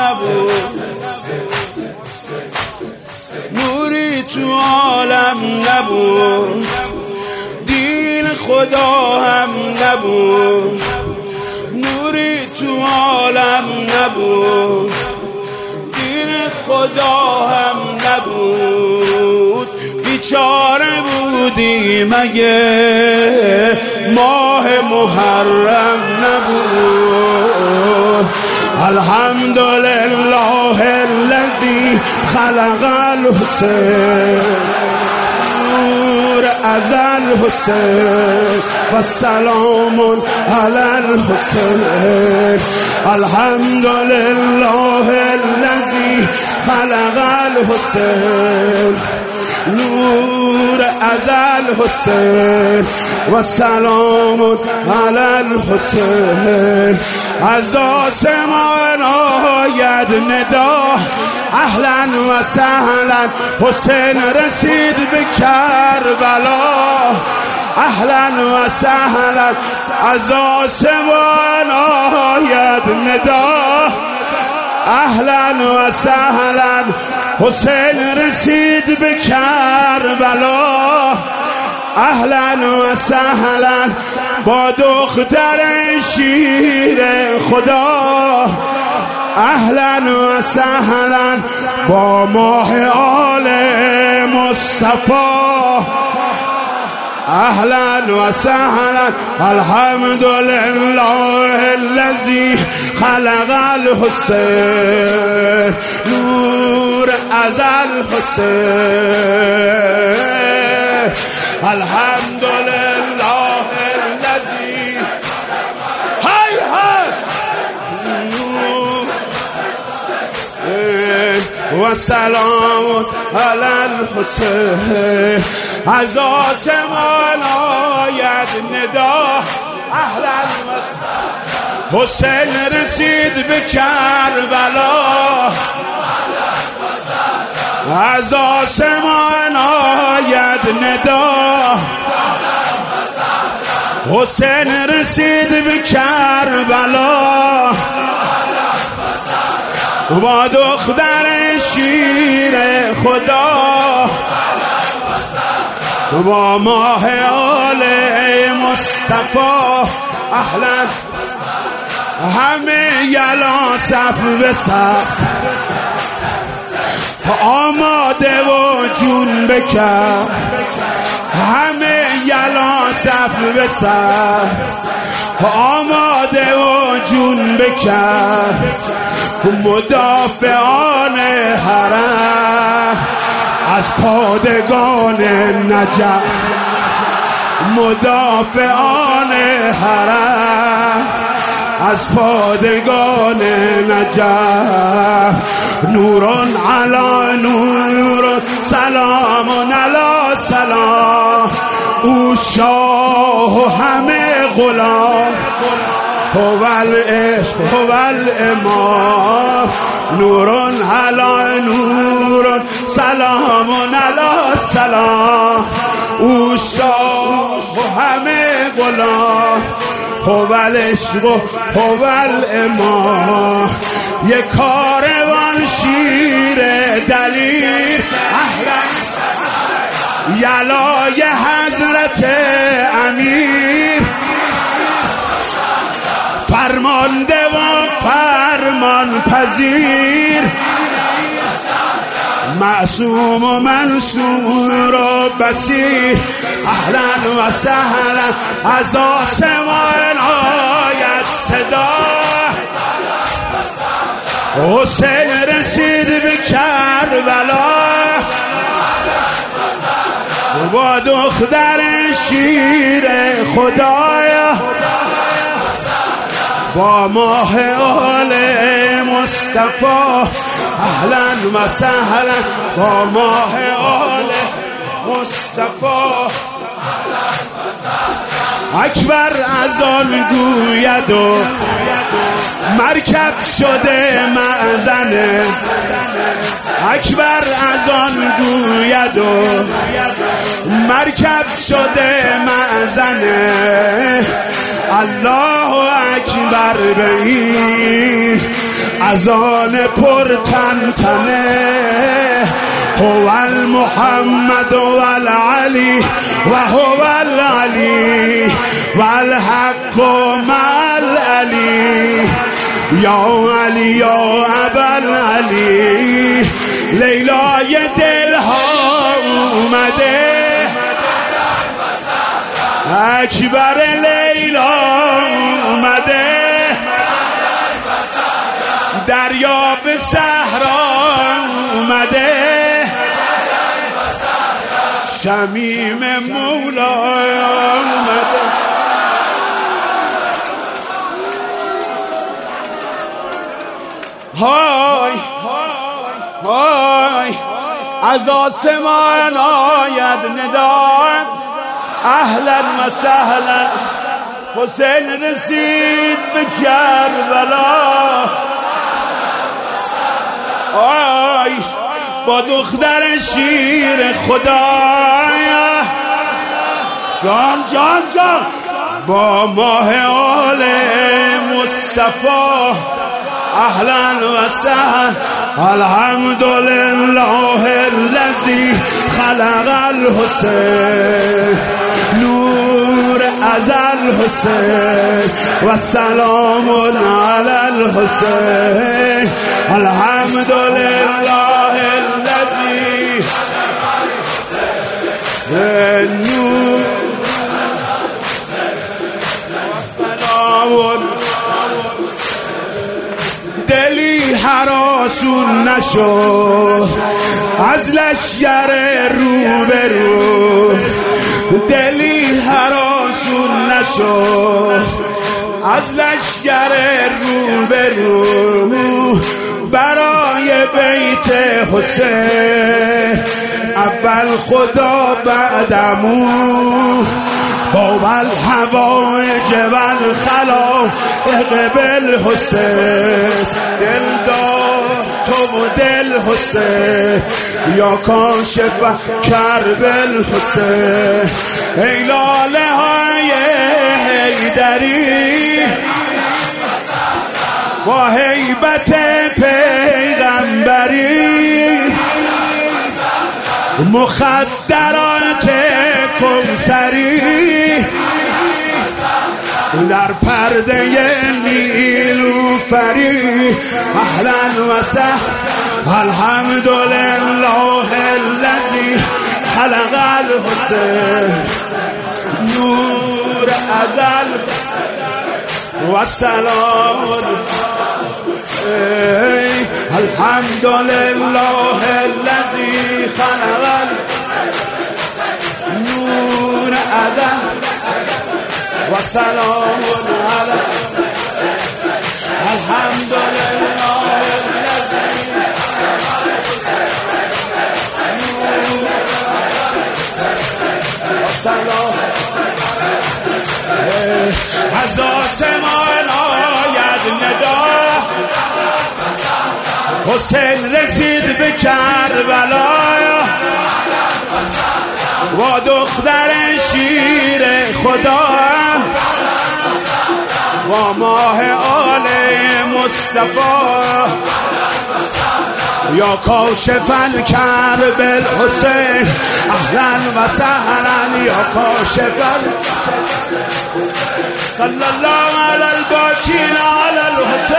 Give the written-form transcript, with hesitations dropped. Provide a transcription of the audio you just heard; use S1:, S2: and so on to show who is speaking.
S1: نبود، نوری تو عالم نبود، دین خدا هم نبود، نوری تو عالم نبود، دین خدا هم نبود. بیچاره بودی مگه ماه محرم نبود. الحمدلله الذی خلق الحسین، نور از الحسین و سلام علی الحسین. الحمدلله الذی خلق الحسین، نور از الحسین و سلام علی الحسین. از آسمان آید ندا اهلا و سهلا، حسین رسید به کربلا اهلا و سهلا. از آسمان آید ندا اهلا و سهلا، حسین رسید به کربلا اهلا و سهلا. با دختر شیر خدا اهلا و سهلا، با ماه آل مصطفی اهلا و سهلا. الحمدلله الذی خلق الحسین، نور از الحسین. الحمدلله الذی های و سلام علی الحسین. از آسمان آید ندا اهلا و سهلا، حسین رسید به کربلا از آسمان آید ندا، حسین رسید به کربلا با دختر شیر خدا با ماه آل مصطفی اهلا. همه یلا صف به صف آماده و جون بکن، همه یلا صف به صف آماده و جون بکن. مدافعان حرم از پادگان نجف، مدافعان حرم از پادگان نجف. نورون علی نور سلام علی سلام، او شاه و همه غلام، هو العشق هو الامام. نورون علی نور سلام علی سلام، او شاه و همه غلام، هو العشق هو الامام. یک کاروان شیر دلیر اهلا یلای حضرت امیر، فرمانده و فرمان پذیر، معصوم و منصور و بصیر اهلا و سهلا. از آسمان آید صدا حسین رسید به کربلا با دختر شیر خدایا با ماه آل مصطفی اهلا و سهلا. با ماه آل مصطفی اکبر از آن گوید و مرکب شده معزنه، اکبر از آن گوید و مرکب شده معزنه. الله اکبر به این اذان پر تنتنه هو المحمد والعلی و هو العلی والحق مع العلی یا علی یا ابوالعلی لیلای دلها اومده اکبر لیلا اومده دریا به صحرا اومده شمیم مولا اومده های های از آسمان آید ندا اهلا و سهلا حسین رسید به کربلا آی با دختر شیر خدایا جان جان جان با ماه آل مصطفی اهلا و سهلا الحمدلله الذی خلق الحسین نور از الحسین و سلام علی الحسین الحمدلله الذی نور سلام دلی هراسون نشد از لشگر روبرو دلی هراسون نشد از لشگر روبرو برای بیت حسین اول خدا بعدمو با الحوائج والخلائق بالحسین دل دار تو و دل حسین یا کاشف کرب الحسین ای لاله های حیدری با هیبت پیغمبری مخدرات کوثری در پرده نیلوفری اهلا و سهلا الحمدلله الذی خلق الحسین نور ازل و سلام الحمدلله الذی خلق نور ازل و سلام علی الحمدلله الذی و سلام از آسمان آید ندا حسین رسید به کربلا و دختر شیر خدا و ماه آل مصطفی یا کاشف الکرب الحسین اهلا و سهلا یا کاشف صلی الله علی الباکین علی الحسین